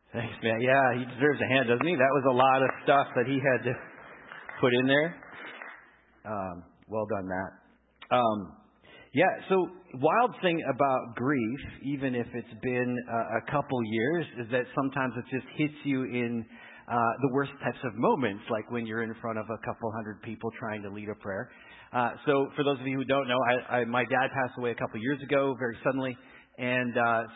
Thanks, man. Yeah, he deserves a hand, doesn't he? That was a lot of stuff that he had to put in there. Well done, Matt. Yeah, so wild thing about grief, even if it's been a couple years, is that sometimes it just hits you in the worst types of moments, like when you're in front of a couple hundred people trying to lead a prayer. So for those of you who don't know, my dad passed away a couple years ago, very suddenly. And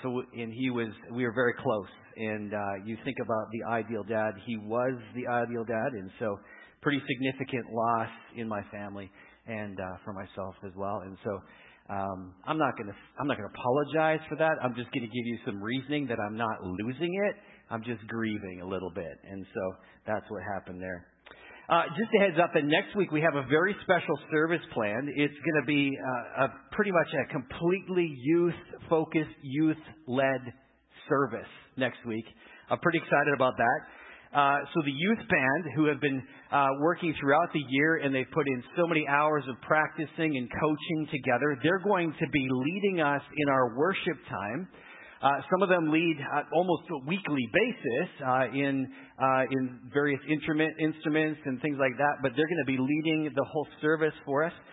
we were very close. And you think about the ideal dad. He was the ideal dad. And so pretty significant loss in my family and for myself as well. And so I'm not going to apologize for that. I'm just going to give you some reasoning that I'm not losing it. I'm just grieving a little bit. And so that's what happened there. Just a heads up that next week we have a very special service planned. It's going to be pretty much a completely youth-focused, youth-led service next week. I'm pretty excited about that. So the youth band, who have been working throughout the year, and they've put in so many hours of practicing and coaching together, they're going to be leading us in our worship time. Some of them lead almost a weekly basis in various instruments and things like that. But they're going to be leading the whole service for us,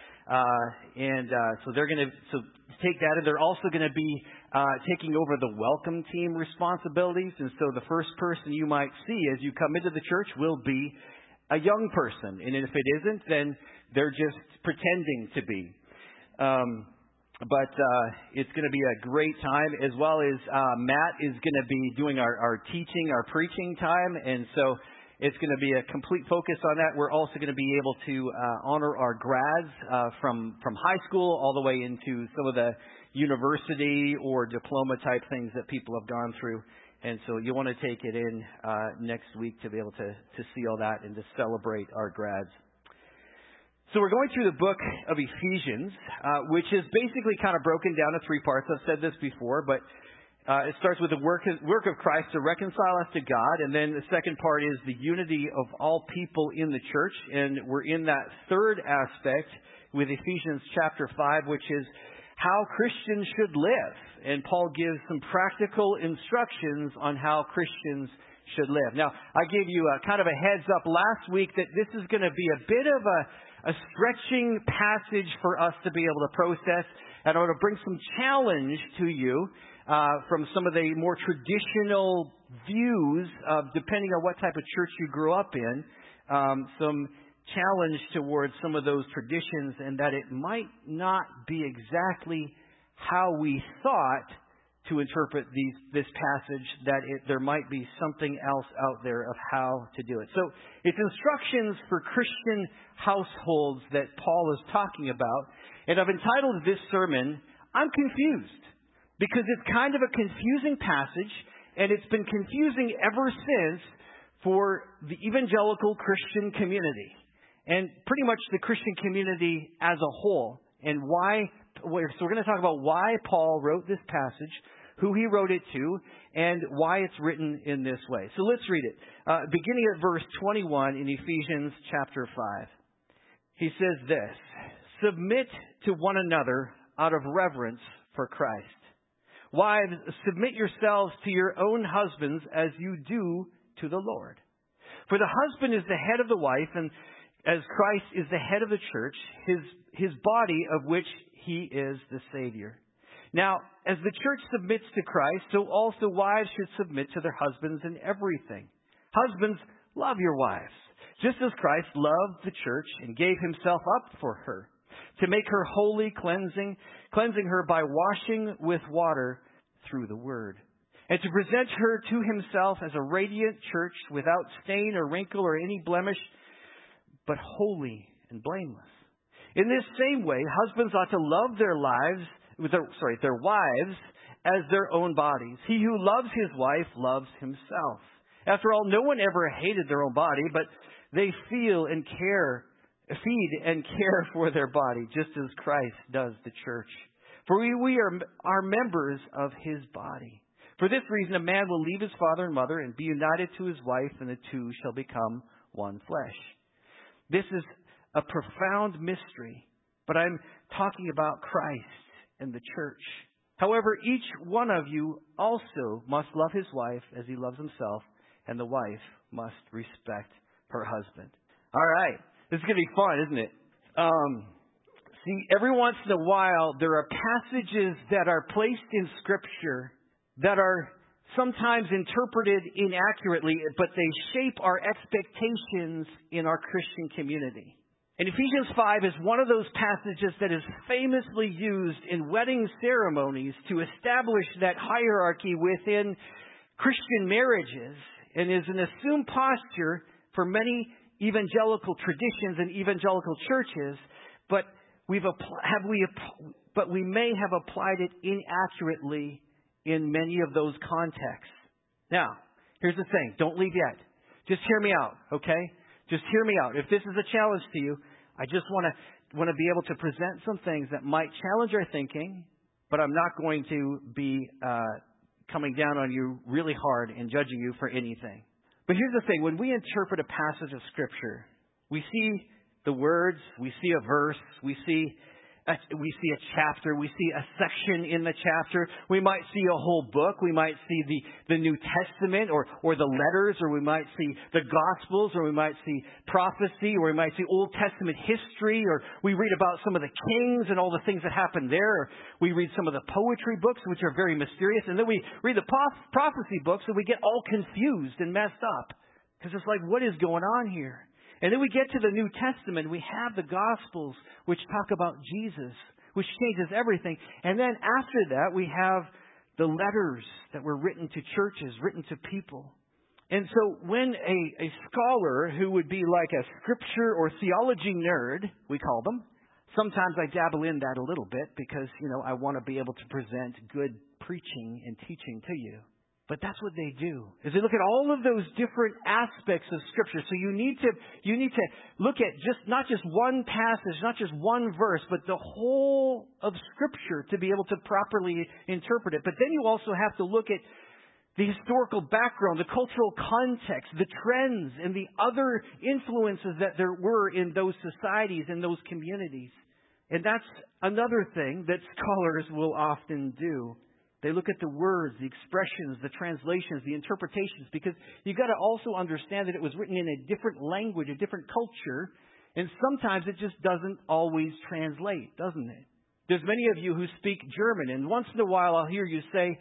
so they're going to take that. And they're also going to be taking over the welcome team responsibilities. And so the first person you might see as you come into the church will be a young person. And if it isn't, then they're just pretending to be. But it's going to be a great time, as well as Matt is going to be doing our teaching, our preaching time. And so it's going to be a complete focus on that. We're also going to be able to honor our grads from high school all the way into some of the university or diploma type things that people have gone through. And so you want to take it in next week to be able to see all that and to celebrate our grads. So we're going through the book of Ephesians, which is basically kind of broken down to three parts. I've said this before, but it starts with the work of Christ to reconcile us to God. And then the second part is the unity of all people in the church. And we're in that third aspect with Ephesians chapter 5, which is how Christians should live. And Paul gives some practical instructions on how Christians should live. Now, I gave you kind of a heads up last week that this is going to be a bit of a stretching passage for us to be able to process. And I want to bring some challenge to you from some of the more traditional views of, depending on what type of church you grew up in, some challenge towards some of those traditions, and that it might not be exactly how we thought to interpret this passage, that there might be something else out there of how to do it. So it's instructions for Christian households that Paul is talking about. And I've entitled this sermon, I'm Confused, because it's kind of a confusing passage, and it's been confusing ever since for the evangelical Christian community, and pretty much the Christian community as a whole. And why? So we're going to talk about why Paul wrote this passage, who he wrote it to, and why it's written in this way. So let's read it. Beginning at verse 21 in Ephesians chapter 5. He says this: submit to one another out of reverence for Christ. Wives, submit yourselves to your own husbands as you do to the Lord. For the husband is the head of the wife, and as Christ is the head of the church, his body, of which he is the Savior. Now, as the church submits to Christ, so also wives should submit to their husbands in everything. Husbands, love your wives, just as Christ loved the church and gave himself up for her, to make her holy, cleansing her by washing with water through the word, and to present her to himself as a radiant church without stain or wrinkle or any blemish, but holy and blameless. In this same way, husbands ought to love their wives as their own bodies. He who loves his wife loves himself. After all, no one ever hated their own body, but they feed and care for their body, just as Christ does the church. For we are members of his body. For this reason, a man will leave his father and mother and be united to his wife, and the two shall become one flesh. This is a profound mystery, but I'm talking about Christ and the church. However, each one of you also must love his wife as he loves himself, and the wife must respect her husband. All right. This is going to be fun, isn't it? See, every once in a while, there are passages that are placed in Scripture that are sometimes interpreted inaccurately, but they shape our expectations in our Christian community. And Ephesians 5 is one of those passages that is famously used in wedding ceremonies to establish that hierarchy within Christian marriages, and is an assumed posture for many evangelical traditions and evangelical churches, but we may have applied it inaccurately in many of those contexts. Now, here's the thing. Don't leave yet. Just hear me out, okay? Just hear me out. If this is a challenge to you, I just want to be able to present some things that might challenge our thinking, but I'm not going to be coming down on you really hard and judging you for anything. But here's the thing. When we interpret a passage of Scripture, we see the words, we see a verse, we see a chapter, we see a section in the chapter. We might see a whole book. We might see the New Testament or the letters, or we might see the Gospels, or we might see prophecy, or we might see Old Testament history, or we read about some of the kings and all the things that happened there. Or we read some of the poetry books, which are very mysterious, and then we read the prophecy books, and we get all confused and messed up because it's like, what is going on here? And then we get to the New Testament. We have the Gospels, which talk about Jesus, which changes everything. And then after that, we have the letters that were written to churches, written to people. And so when a scholar who would be like a scripture or theology nerd, we call them, sometimes I dabble in that a little bit because, I want to be able to present good preaching and teaching to you. But that's what they do, is they look at all of those different aspects of Scripture. So you need to look at not just one passage, not just one verse, but the whole of Scripture to be able to properly interpret it. But then you also have to look at the historical background, the cultural context, the trends, and the other influences that there were in those societies, in those communities. And that's another thing that scholars will often do. They look at the words, the expressions, the translations, the interpretations, because you've got to also understand that it was written in a different language, a different culture, and sometimes it just doesn't always translate, doesn't it? There's many of you who speak German, and once in a while I'll hear you'll say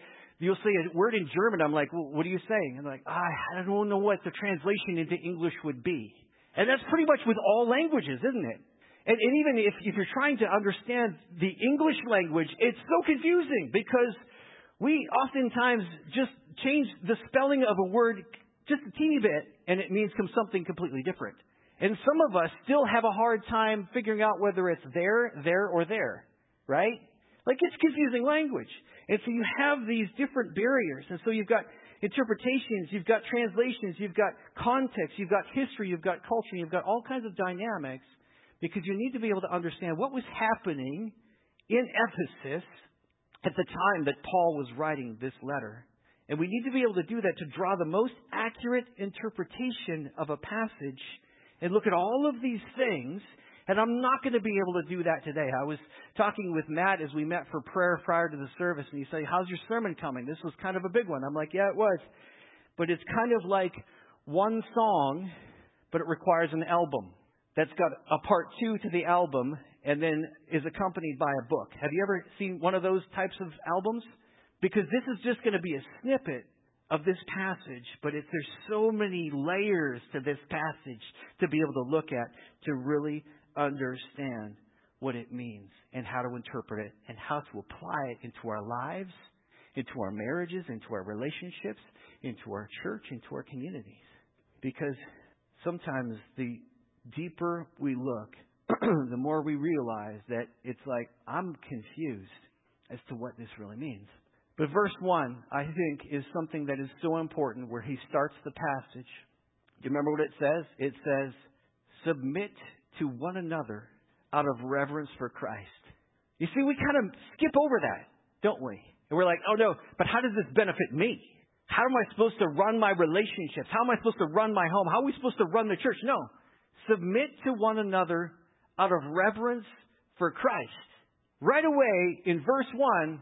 a word in German. I'm like, well, what are you saying? And I'm like, I don't know what the translation into English would be. And that's pretty much with all languages, isn't it? And even if you're trying to understand the English language, it's so confusing because we oftentimes just change the spelling of a word just a teeny bit, and it means something completely different. And some of us still have a hard time figuring out whether it's there, or there, right? Like, it's confusing language. And so you have these different barriers. And so you've got interpretations, you've got translations, you've got context, you've got history, you've got culture, you've got all kinds of dynamics, because you need to be able to understand what was happening in Ephesus at the time that Paul was writing this letter. And we need to be able to do that to draw the most accurate interpretation of a passage and look at all of these things. And I'm not going to be able to do that today. I was talking with Matt as we met for prayer prior to the service, and he said, how's your sermon coming? This was kind of a big one. I'm like, yeah, it was. But it's kind of like one song, but it requires an album that's got a part 2 to the album and then is accompanied by a book. Have you ever seen one of those types of albums? Because this is just going to be a snippet of this passage, but there's so many layers to this passage to be able to look at to really understand what it means and how to interpret it and how to apply it into our lives, into our marriages, into our relationships, into our church, into our communities. Because sometimes the deeper we look, the more we realize that it's like, I'm confused as to what this really means. But verse 1, I think, is something that is so important where he starts the passage. Do you remember what it says? It says, submit to one another out of reverence for Christ. You see, we kind of skip over that, don't we? And we're like, oh no, but how does this benefit me? How am I supposed to run my relationships? How am I supposed to run my home? How are we supposed to run the church? No. Submit to one another out of reverence for Christ. Right away, in verse 1,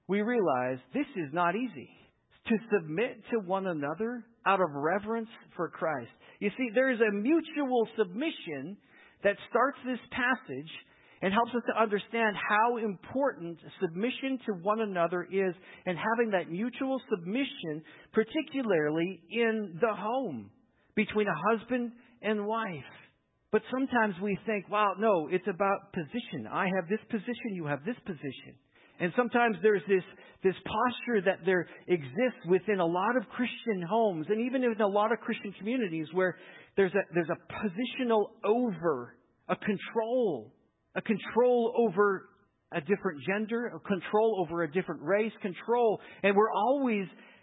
we realize this is not easy. To submit to one another out of reverence for Christ. You see, there is a mutual submission that starts this passage and helps us to understand how important submission to one another is, and having that mutual submission, particularly in the home, between a husband and wife. But sometimes we think, wow, no, it's about position. I have this position, you have this position. And sometimes there's this posture that there exists within a lot of Christian homes, and even in a lot of Christian communities, where there's a positional a control over a different gender, a control over a different race, control. And we're always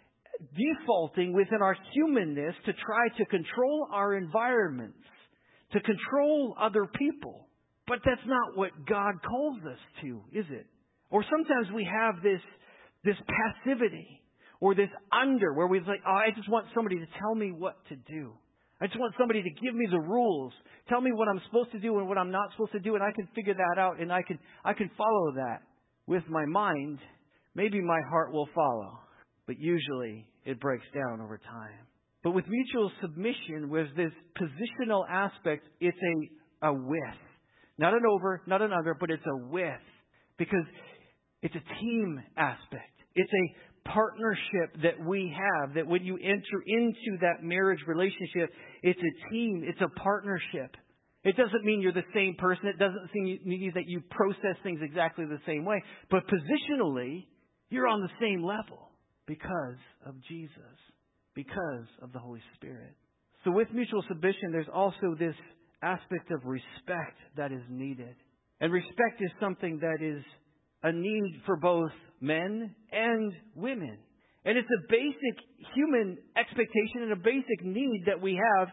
defaulting within our humanness to try to control our environments, to control other people. But that's not what God calls us to, is it? Or sometimes we have this passivity or this where we think, I just want somebody to tell me what to do. I just want somebody to give me the rules, tell me what I'm supposed to do and what I'm not supposed to do, and I can figure that out, and I can follow that with my mind. Maybe my heart will follow, but usually it breaks down over time. But with mutual submission, with this positional aspect, it's a with. Not an over, not an under, but it's a with. Because it's a team aspect. It's a partnership that we have, that when you enter into that marriage relationship, it's a team, it's a partnership. It doesn't mean you're the same person. It doesn't mean that you process things exactly the same way. But positionally, you're on the same level because of Jesus, because of the Holy Spirit. So with mutual submission, there's also this aspect of respect that is needed. And respect is something that is a need for both men and women. And it's a basic human expectation and a basic need that we have,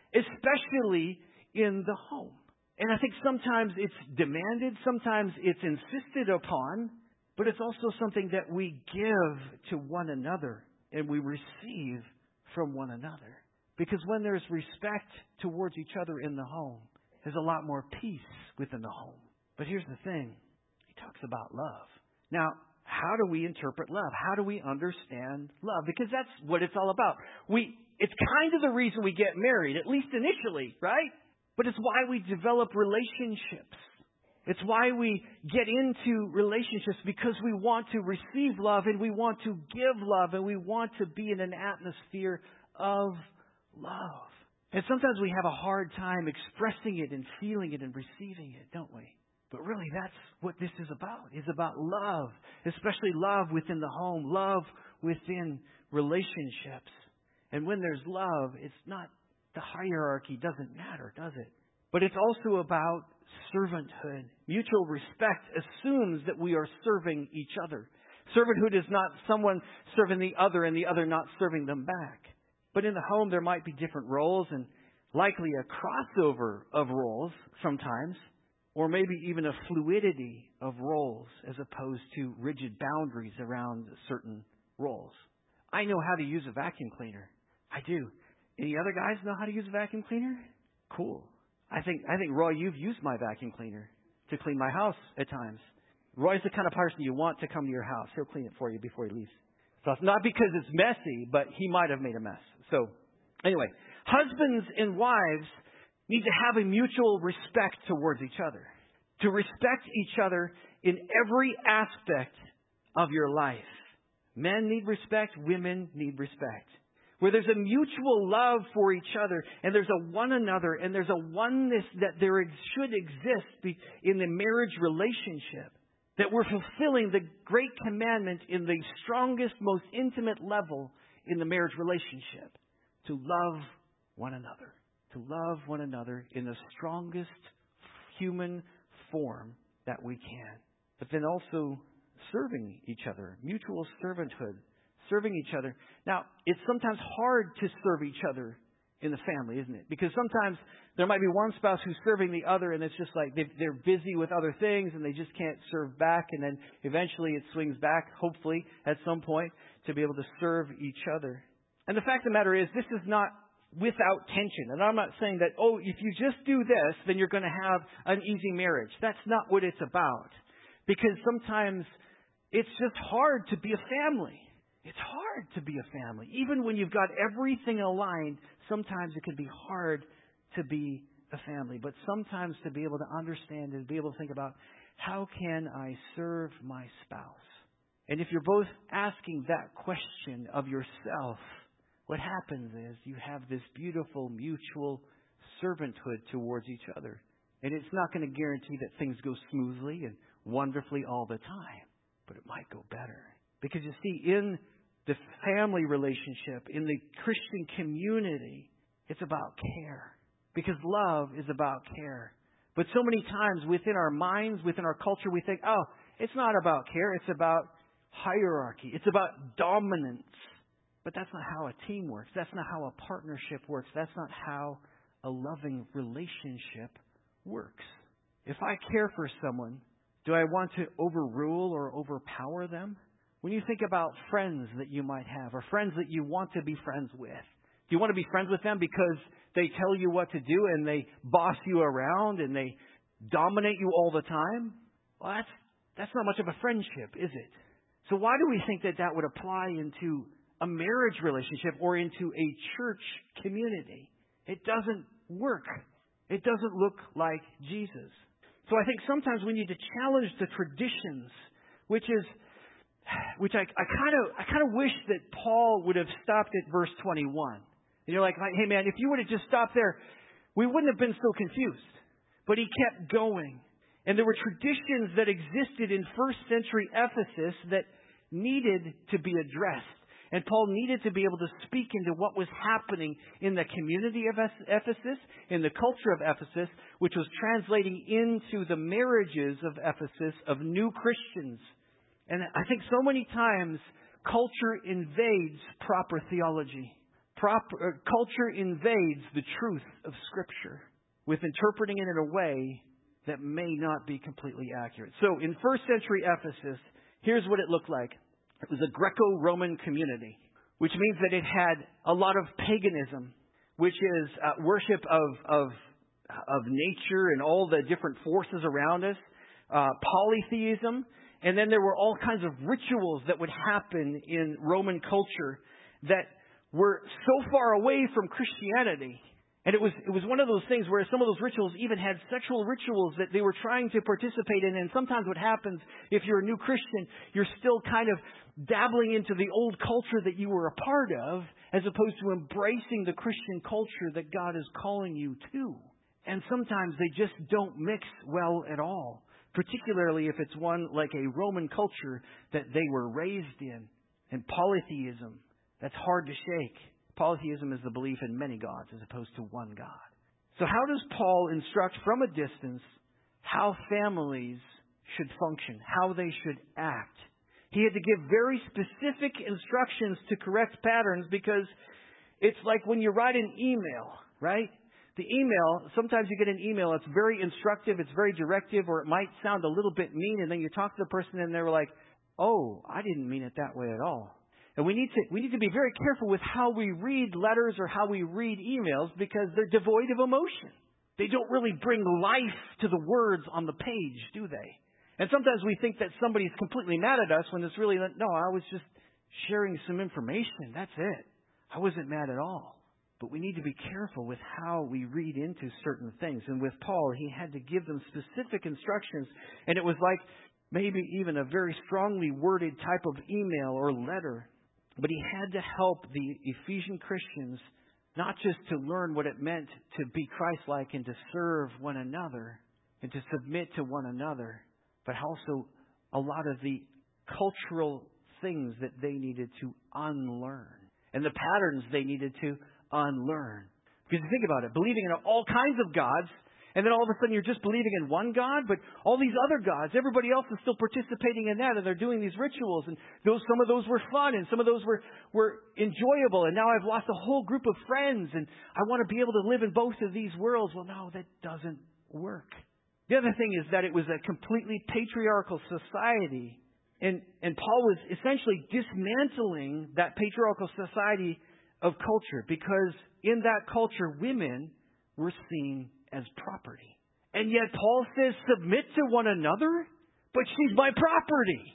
especially in the home. And I think sometimes it's demanded, sometimes it's insisted upon, but it's also something that we give to one another and we receive from one another. Because when there's respect towards each other in the home, there's a lot more peace within the home. But here's the thing. He talks about love. Now, how do we interpret love? How do we understand love? Because that's what it's all about. It's kind of the reason we get married, at least initially, right? But it's why we develop relationships. It's why we get into relationships, because we want to receive love and we want to give love and we want to be in an atmosphere of love. And sometimes we have a hard time expressing it and feeling it and receiving it, don't we? But really, that's what this is about. It's about love, especially love within the home, love within relationships. And when there's love, it's not, the hierarchy doesn't matter, does it? But it's also about servanthood. Mutual respect assumes that we are serving each other. Servanthood is not someone serving the other and the other not serving them back. But in the home, there might be different roles and likely a crossover of roles sometimes, or maybe even a fluidity of roles as opposed to rigid boundaries around certain roles. I know how to use a vacuum cleaner. I do. Any other guys know how to use a vacuum cleaner? Cool. I think Roy, you've used my vacuum cleaner to clean my house at times. Roy's the kind of person you want to come to your house. He'll clean it for you before he leaves. So it's not because it's messy, but he might have made a mess. So anyway, husbands and wives need to have a mutual respect towards each other. To respect each other in every aspect of your life. Men need respect. Women need respect. Where there's a mutual love for each other, and there's a one another, and there's a oneness that there should exist in the marriage relationship. That we're fulfilling the great commandment in the strongest, most intimate level in the marriage relationship. To love one another. To love one another in the strongest human form that we can. But then also serving each other. Mutual servanthood. Serving each other. Now, it's sometimes hard to serve each other in the family, isn't it? Because sometimes there might be one spouse who's serving the other, and it's just like they're busy with other things and they just can't serve back. And then eventually it swings back, hopefully, at some point, to be able to serve each other. And the fact of the matter is, this is not without tension. And I'm not saying that, if you just do this, then you're going to have an easy marriage. That's not what it's about. Because sometimes it's just hard to be a family. It's hard to be a family. Even when you've got everything aligned, sometimes it can be hard to be a family. But sometimes to be able to understand and be able to think about, how can I serve my spouse? And if you're both asking that question of yourself, what happens is you have this beautiful mutual servanthood towards each other. And it's not going to guarantee that things go smoothly and wonderfully all the time, but it might go better. Because you see, in the family relationship, in the Christian community, it's about care. Because love is about care. But so many times within our minds, within our culture, we think, oh, it's not about care. It's about hierarchy. It's about dominance. But that's not how a team works. That's not how a partnership works. That's not how a loving relationship works. If I care for someone, do I want to overrule or overpower them? When you think about friends that you might have, or friends that you want to be friends with, do you want to be friends with them because they tell you what to do and they boss you around and they dominate you all the time? Well, that's not much of a friendship, is it? So why do we think that that would apply into a marriage relationship or into a church community? It doesn't work. It doesn't look like Jesus. So I think sometimes we need to challenge the traditions, which I kind of wish that Paul would have stopped at verse 21. And you're like, hey man, if you would have just stopped there, we wouldn't have been so confused. But he kept going. And there were traditions that existed in first century Ephesus that needed to be addressed. And Paul needed to be able to speak into what was happening in the community of Ephesus, in the culture of Ephesus, which was translating into the marriages of Ephesus of new Christians. And I think so many times culture invades proper theology. Culture invades the truth of Scripture with interpreting it in a way that may not be completely accurate. So in first century Ephesus, here's what it looked like. It was a Greco-Roman community, which means that it had a lot of paganism, which is worship of nature and all the different forces around us, polytheism, and then there were all kinds of rituals that would happen in Roman culture that were so far away from Christianity. And it was one of those things where some of those rituals even had sexual rituals that they were trying to participate in. And sometimes what happens, if you're a new Christian, you're still kind of dabbling into the old culture that you were a part of, as opposed to embracing the Christian culture that God is calling you to. And sometimes they just don't mix well at all, particularly if it's one like a Roman culture that they were raised in. And polytheism, that's hard to shake. Polytheism is the belief in many gods as opposed to one God. So how does Paul instruct from a distance how families should function, how they should act? He had to give very specific instructions to correct patterns, because it's like when you write an email, right? The email, sometimes you get an email that's very instructive, it's very directive, or it might sound a little bit mean, and then you talk to the person and they're like, oh, I didn't mean it that way at all. And we need to be very careful with how we read letters or how we read emails, because they're devoid of emotion. They don't really bring life to the words on the page, do they? And sometimes we think that somebody's completely mad at us when it's really, no, I was just sharing some information. That's it. I wasn't mad at all. But we need to be careful with how we read into certain things. And with Paul, he had to give them specific instructions. And it was like maybe even a very strongly worded type of email or letter. But he had to help the Ephesian Christians not just to learn what it meant to be Christ-like and to serve one another and to submit to one another, but also a lot of the cultural things that they needed to unlearn and the patterns they needed to unlearn. Because you think about it, believing in all kinds of gods, and then all of a sudden you're just believing in one God, but all these other gods, everybody else is still participating in that, and they're doing these rituals, and some of those were fun, and some of those were enjoyable, and now I've lost a whole group of friends, and I want to be able to live in both of these worlds. Well, no, that doesn't work. The other thing is that it was a completely patriarchal society, and Paul was essentially dismantling that patriarchal society of culture, because in that culture, women were seen as property. And yet Paul says, submit to one another, but she's my property.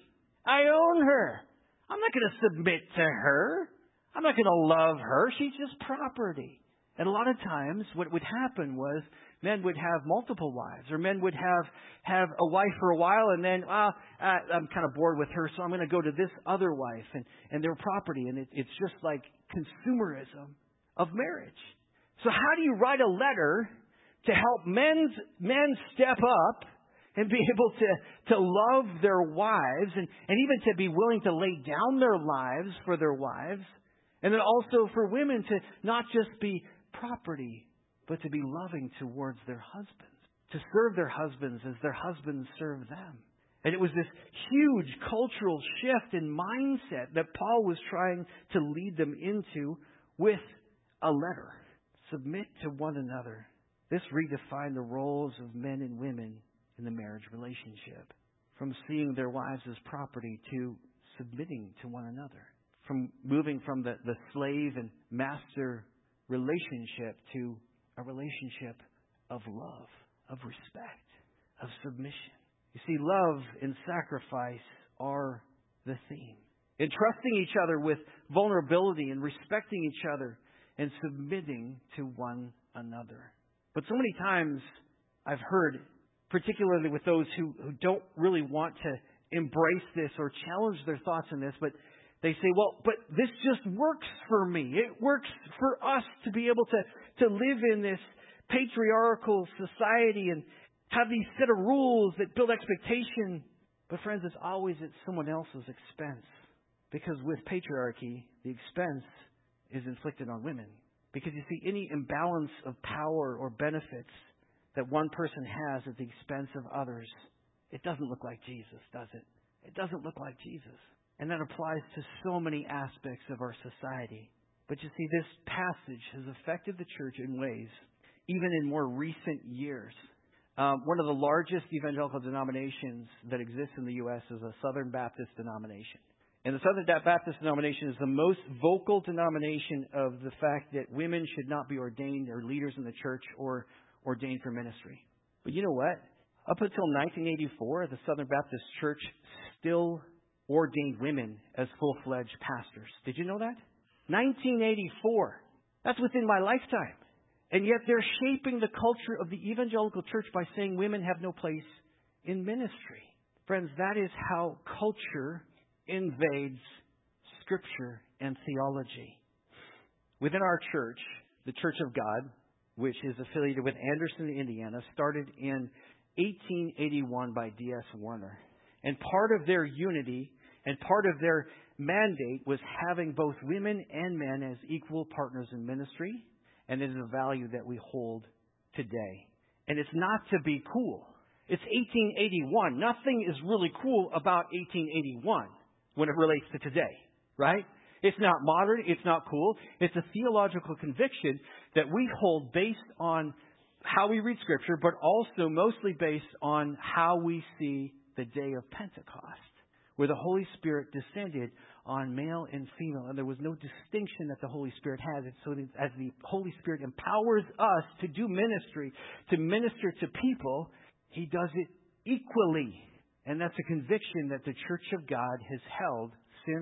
I own her. I'm not going to submit to her. I'm not going to love her. She's just property. And a lot of times what would happen was men would have multiple wives, or men would have a wife for a while, and then, I'm kind of bored with her, so I'm going to go to this other wife and their property. And it's just like consumerism of marriage. So how do you write a letter to help men step up and be able to love their wives and even to be willing to lay down their lives for their wives, and then also for women to not just be property, but to be loving towards their husbands, to serve their husbands as their husbands serve them. And it was this huge cultural shift in mindset that Paul was trying to lead them into with a letter. Submit to one another. This redefined the roles of men and women in the marriage relationship, from seeing their wives as property to submitting to one another, from moving from the slave and master relationship to a relationship of love, of respect, of submission. You see, love and sacrifice are the theme. Entrusting each other with vulnerability and respecting each other and submitting to one another. But so many times I've heard, particularly with those who don't really want to embrace this or challenge their thoughts in this, but they say, well, but this just works for me. It works for us to be able to live in this patriarchal society and have these set of rules that build expectation. But friends, it's always at someone else's expense. Because with patriarchy, the expense is inflicted on women. Because you see, any imbalance of power or benefits that one person has at the expense of others, it doesn't look like Jesus, does it? It doesn't look like Jesus. And that applies to so many aspects of our society. But you see, this passage has affected the church in ways, even in more recent years. One of the largest evangelical denominations that exists in the U.S. is a Southern Baptist denomination. And the Southern Baptist denomination is the most vocal denomination of the fact that women should not be ordained or leaders in the church or ordained for ministry. But you know what? Up until 1984, the Southern Baptist Church still ordained women as full-fledged pastors. Did you know that? 1984. That's within my lifetime. And yet they're shaping the culture of the evangelical church by saying women have no place in ministry. Friends, that is how culture invades Scripture and theology. Within our church, the Church of God, which is affiliated with Anderson, Indiana, started in 1881 by D.S. Warner. And part of their unity and part of their mandate was having both women and men as equal partners in ministry. And it is a value that we hold today. And it's not to be cool. It's 1881. Nothing is really cool about 1881 when it relates to today, right? It's not modern. It's not cool. It's a theological conviction that we hold based on how we read Scripture, but also mostly based on how we see the day of Pentecost, where the Holy Spirit descended on male and female, and there was no distinction that the Holy Spirit has. So that as the Holy Spirit empowers us to do ministry, to minister to people, He does it equally. And that's a conviction that the Church of God has held since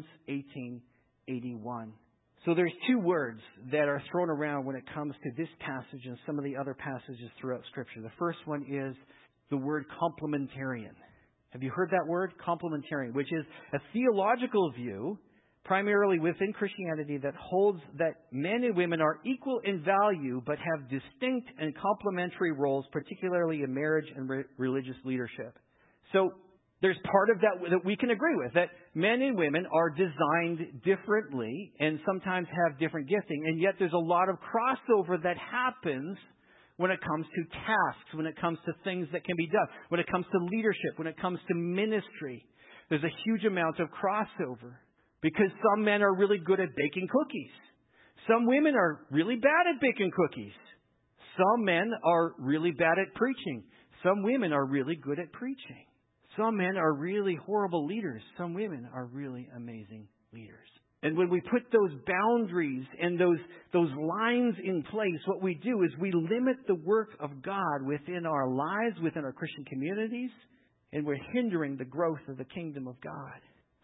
1881. So there's two words that are thrown around when it comes to this passage and some of the other passages throughout Scripture. The first one is the word complementarian. Have you heard that word? Complementarian, which is a theological view, primarily within Christianity, that holds that men and women are equal in value, but have distinct and complementary roles, particularly in marriage and religious leadership. So there's part of that we can agree with, that men and women are designed differently and sometimes have different gifting. And yet there's a lot of crossover that happens when it comes to tasks, when it comes to things that can be done, when it comes to leadership, when it comes to ministry. There's a huge amount of crossover because some men are really good at baking cookies. Some women are really bad at baking cookies. Some men are really bad at preaching. Some women are really good at preaching. Some men are really horrible leaders. Some women are really amazing leaders. And when we put those boundaries and those lines in place, what we do is we limit the work of God within our lives, within our Christian communities, and we're hindering the growth of the kingdom of God.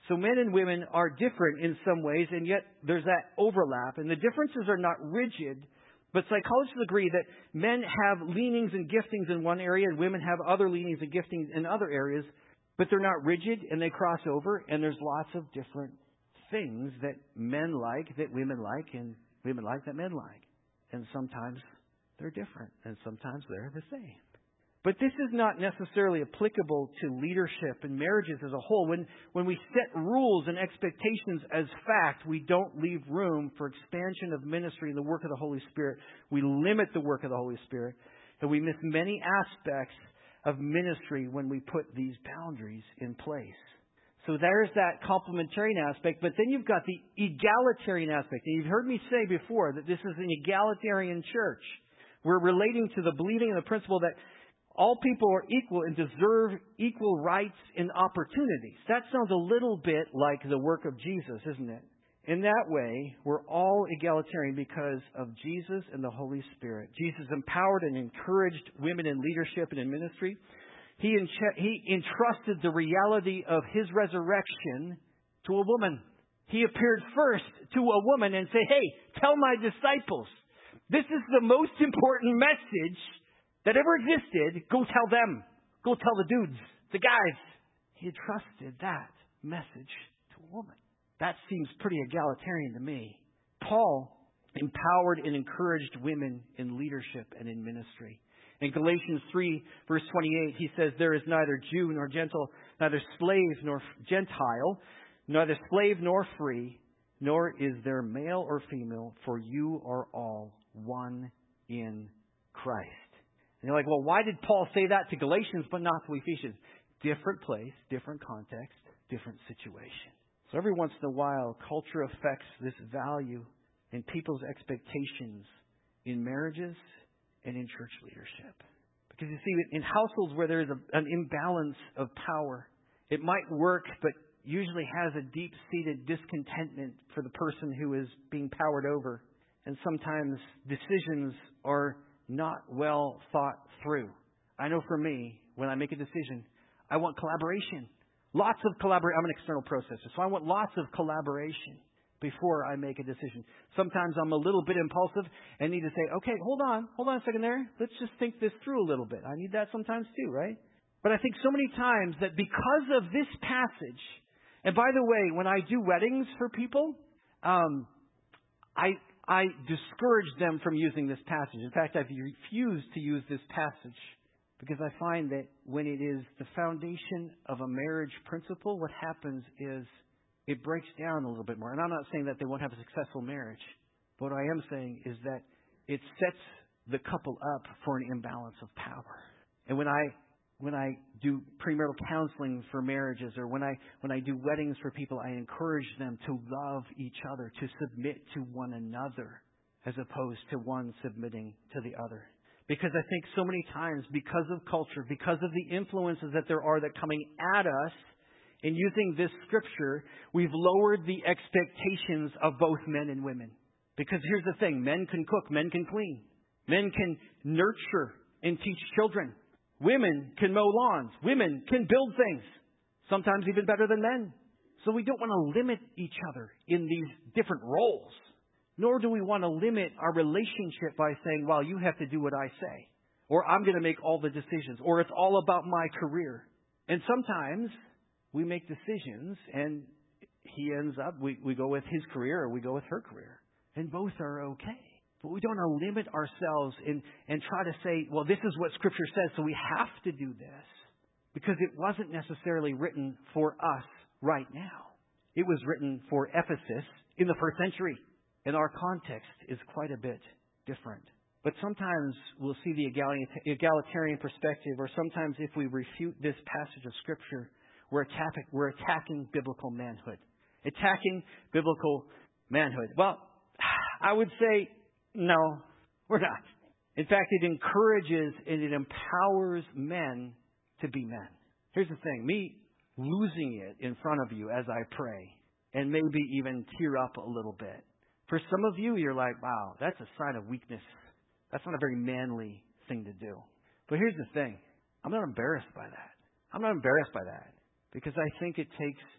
So men and women are different in some ways, and yet there's that overlap. And the differences are not rigid, but psychologists agree that men have leanings and giftings in one area, and women have other leanings and giftings in other areas, but they're not rigid, and they cross over, and there's lots of different things that men like, that women like, and women like that men like. And sometimes they're different, and sometimes they're the same. But this is not necessarily applicable to leadership and marriages as a whole. When we set rules and expectations as fact, we don't leave room for expansion of ministry and the work of the Holy Spirit. We limit the work of the Holy Spirit, and we miss many aspects of ministry when we put these boundaries in place. So there's that complementarian aspect, but then you've got the egalitarian aspect. And you've heard me say before that this is an egalitarian church. We're relating to the believing and the principle that all people are equal and deserve equal rights and opportunities. That sounds a little bit like the work of Jesus, isn't it? In that way, we're all egalitarian because of Jesus and the Holy Spirit. Jesus empowered and encouraged women in leadership and in ministry. He entrusted the reality of His resurrection to a woman. He appeared first to a woman and said, hey, tell my disciples, this is the most important message that ever existed. Go tell them. Go tell the dudes, the guys. He entrusted that message to a woman. That seems pretty egalitarian to me. Paul empowered and encouraged women in leadership and in ministry. In Galatians 3, verse 28, he says, there is neither Jew nor Gentile, neither slave nor Gentile, neither slave nor free, nor is there male or female, for you are all one in Christ. And you're like, well, why did Paul say that to Galatians but not to Ephesians? Different place, different context, different situation. So every once in a while, culture affects this value in people's expectations in marriages and in church leadership. Because you see, in households where there is an imbalance of power, it might work, but usually has a deep-seated discontentment for the person who is being powered over. And sometimes decisions are not well thought through. I know for me, when I make a decision, I want collaboration. Lots of collaboration. I'm an external processor, so I want lots of collaboration before I make a decision. Sometimes I'm a little bit impulsive and need to say, okay, hold on a second there. Let's just think this through a little bit. I need that sometimes too, right? But I think so many times that because of this passage, and by the way, when I do weddings for people, I discourage them from using this passage. In fact, I've refused to use this passage because I find that when it is the foundation of a marriage principle, what happens is it breaks down a little bit more. And I'm not saying that they won't have a successful marriage. But what I am saying is that it sets the couple up for an imbalance of power. And when I do premarital counseling for marriages, or when I do weddings for people, I encourage them to love each other, to submit to one another, as opposed to one submitting to the other. Because I think so many times, because of culture, because of the influences that there are that coming at us, in using this scripture, we've lowered the expectations of both men and women. Because here's the thing, men can cook, men can clean, men can nurture and teach children. Women can mow lawns. Women can build things, sometimes even better than men. So we don't want to limit each other in these different roles. Nor do we want to limit our relationship by saying, well, you have to do what I say. Or I'm going to make all the decisions. Or it's all about my career. And sometimes we make decisions and he ends up, we go with his career or we go with her career. And both are okay. But we don't want to limit ourselves and try to say, well, this is what Scripture says, so we have to do this. Because it wasn't necessarily written for us right now. It was written for Ephesus in the first century. And our context is quite a bit different. But sometimes we'll see the egalitarian perspective, or sometimes if we refute this passage of Scripture, we're attacking biblical manhood. Attacking biblical manhood. Well, I would say, no, we're not. In fact, it encourages and it empowers men to be men. Here's the thing. Me losing it in front of you as I pray, and maybe even tear up a little bit. For some of you, you're like, wow, that's a sign of weakness. That's not a very manly thing to do. But here's the thing. I'm not embarrassed by that. I'm not embarrassed by that. Because I think it takes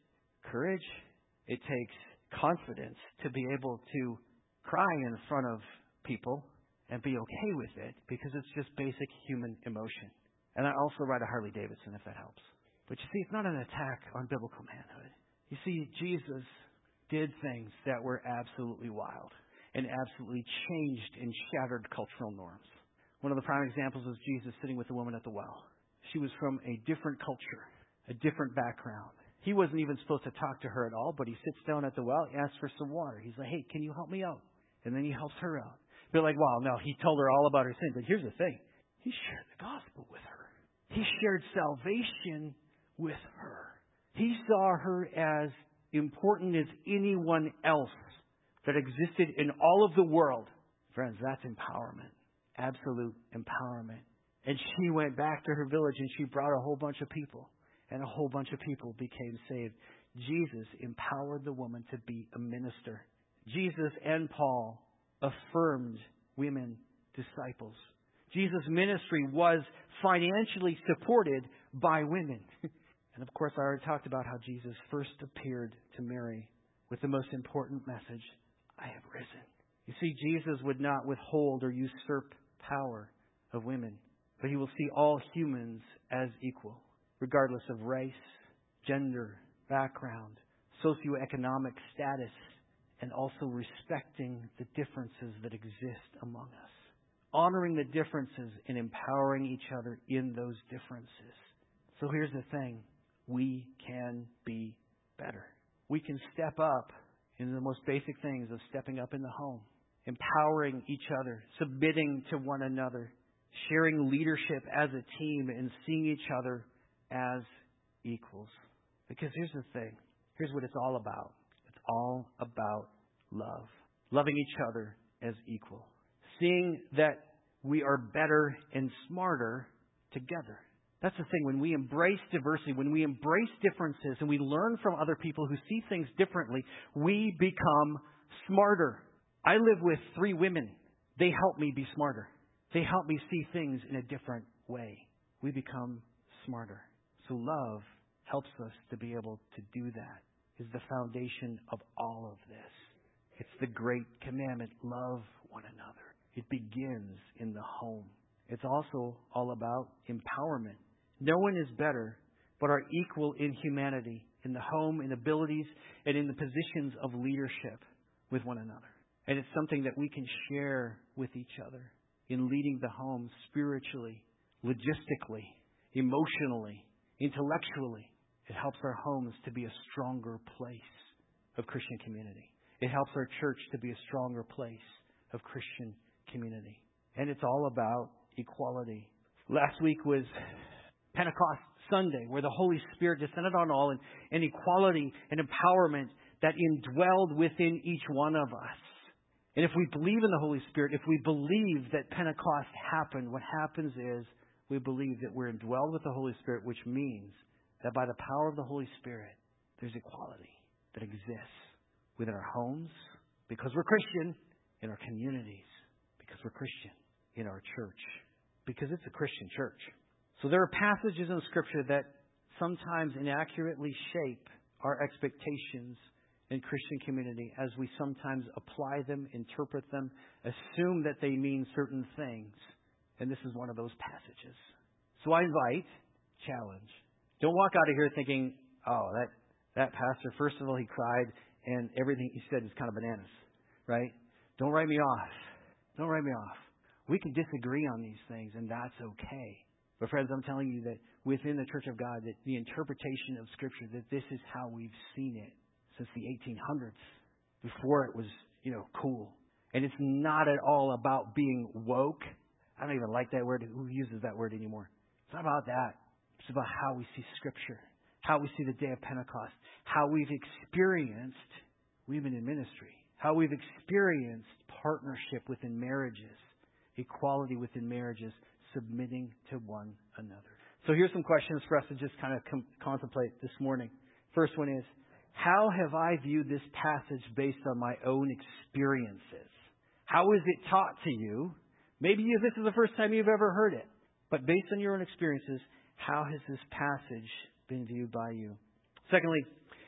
courage. It takes confidence to be able to cry in front of people and be okay with it, because it's just basic human emotion. And I also ride a Harley Davidson, if that helps. But you see, it's not an attack on biblical manhood. You see, Jesus did things that were absolutely wild and absolutely changed and shattered cultural norms. One of the prime examples was Jesus sitting with the woman at the well. She was from a different culture, a different background. He wasn't even supposed to talk to her at all, but he sits down at the well, he asks for some water. He's like, hey, can you help me out? And then he helps her out. They're like, wow, no, he told her all about her sin. But here's the thing. He shared the gospel with her. He shared salvation with her. He saw her as important as anyone else that existed in all of the world. Friends, that's empowerment. Absolute empowerment. And she went back to her village and she brought a whole bunch of people. And a whole bunch of people became saved. Jesus empowered the woman to be a minister. Jesus and Paul affirmed women disciples. Jesus' ministry was financially supported by women. And of course, I already talked about how Jesus first appeared to Mary with the most important message, I have risen. You see, Jesus would not withhold or usurp power of women, but he will see all humans as equal, regardless of race, gender, background, socioeconomic status, and also respecting the differences that exist among us. Honoring the differences and empowering each other in those differences. So here's the thing. We can be better. We can step up in the most basic things of stepping up in the home, empowering each other, submitting to one another, sharing leadership as a team, and seeing each other as equals. Because here's the thing. Here's what it's all about. It's all about love. Loving each other as equal. Seeing that we are better and smarter together. That's the thing. When we embrace diversity, when we embrace differences, and we learn from other people who see things differently, we become smarter. I live with 3 women. They help me be smarter. They help me see things in a different way. We become smarter. So love helps us to be able to do that. Is the foundation of all of this. It's the great commandment. Love one another. It begins in the home. It's also all about empowerment. No one is better, but are equal in humanity, in the home, in abilities, and in the positions of leadership with one another. And it's something that we can share with each other in leading the home spiritually, logistically, emotionally, intellectually. It helps our homes to be a stronger place of Christian community. It helps our church to be a stronger place of Christian community. And it's all about equality. Last week was Pentecost Sunday, where the Holy Spirit descended on all, and equality and empowerment that indwelled within each one of us. And if we believe in the Holy Spirit, if we believe that Pentecost happened, what happens is we believe that we're indwelled with the Holy Spirit, which means that by the power of the Holy Spirit, there's equality that exists within our homes, because we're Christian, in our communities, because we're Christian, in our church, because it's a Christian church. So there are passages in Scripture that sometimes inaccurately shape our expectations in Christian community as we sometimes apply them, interpret them, assume that they mean certain things. And this is one of those passages. So I invite, challenge. Don't walk out of here thinking, oh, that pastor, first of all, he cried and everything he said is kind of bananas, right? Don't write me off. Don't write me off. We can disagree on these things, and that's okay. But friends, I'm telling you that within the Church of God, that the interpretation of Scripture, that this is how we've seen it since the 1800s, before it was, cool. And it's not at all about being woke. I don't even like that word. Who uses that word anymore? It's not about that. It's about how we see Scripture, how we see the day of Pentecost, how we've experienced women in ministry, how we've experienced partnership within marriages, equality within marriages, submitting to one another. So here's some questions for us to just kind of contemplate this morning. First one is, how have I viewed this passage based on my own experiences? How is it taught to you? Maybe this is the first time you've ever heard it. But based on your own experiences, how has this passage been viewed by you? Secondly,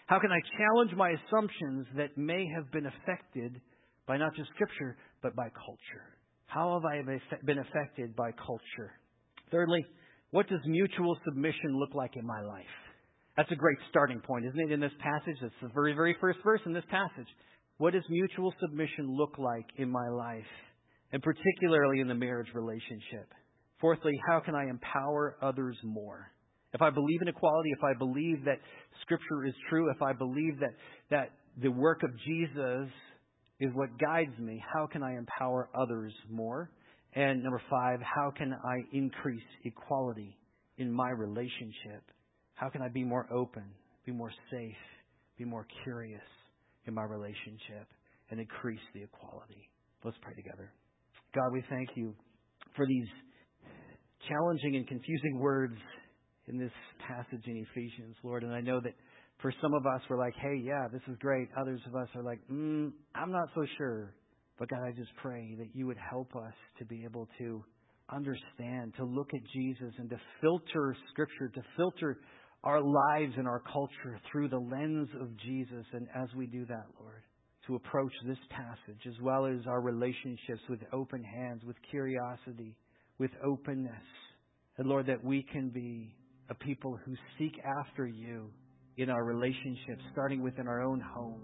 How can I challenge my assumptions that may have been affected by not just Scripture, but by culture? How have I been affected by culture? Thirdly, what does mutual submission look like in my life? That's a great starting point, isn't it, in this passage? That's the very, very first verse in this passage. What does mutual submission look like in my life, and particularly in the marriage relationship? Fourthly, how can I empower others more? If I believe in equality, if I believe that Scripture is true, if I believe that the work of Jesus is what guides me, how can I empower others more? And number 5, how can I increase equality in my relationship? How can I be more open, be more safe, be more curious in my relationship and increase the equality? Let's pray together. God, we thank you for these challenging and confusing words in this passage in Ephesians, Lord. And I know that for some of us, we're like, hey, yeah, this is great. Others of us are like, I'm not so sure. But God, I just pray that you would help us to be able to understand, to look at Jesus and to filter Scripture, to filter our lives and our culture through the lens of Jesus. And as we do that, Lord, to approach this passage as well as our relationships with open hands, with curiosity, with openness. And Lord, that we can be a people who seek after you in our relationships, starting within our own home.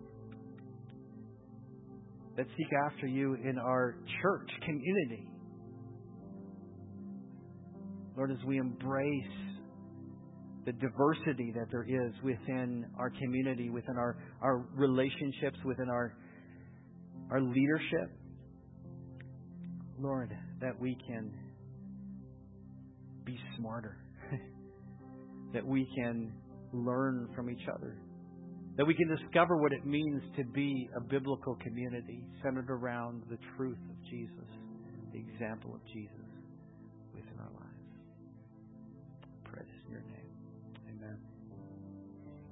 That seek after you in our church community. Lord, as we embrace the diversity that there is within our community, within our relationships, within our leadership, Lord, that we can be smarter, that we can learn from each other, that we can discover what it means to be a biblical community centered around the truth of Jesus, the example of Jesus within our lives.